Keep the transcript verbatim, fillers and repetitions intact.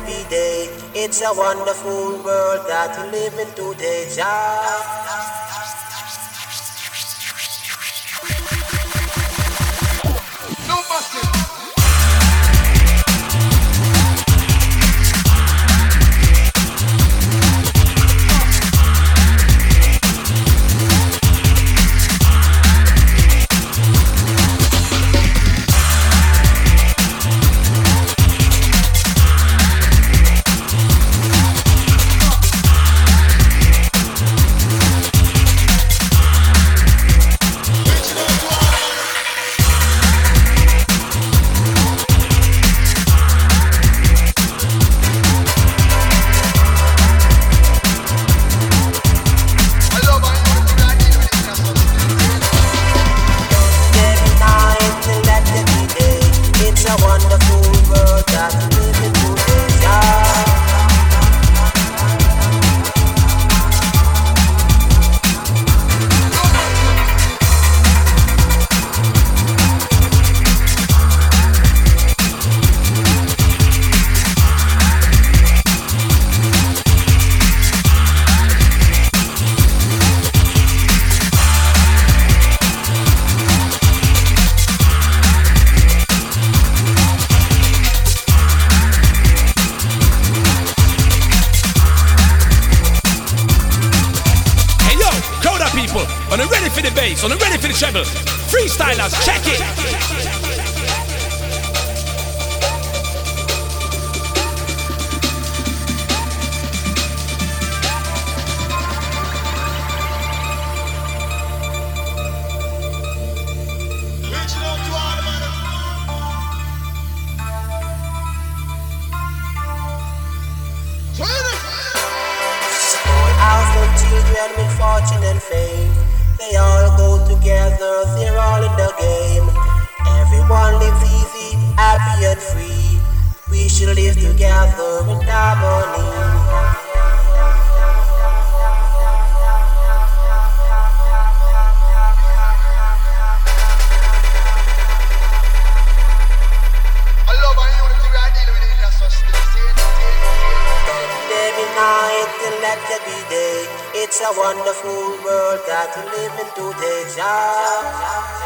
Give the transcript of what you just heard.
every day. It's a wonderful world that we live in today, Jah. No massive. So I'm ready for the treble. Freestylers, check it. Children with fortune and fame, they all go together, they're all in the game. Everyone lives easy, happy and free. We should live together in harmony. Every day, it's a wonderful world that we live in today, Jah.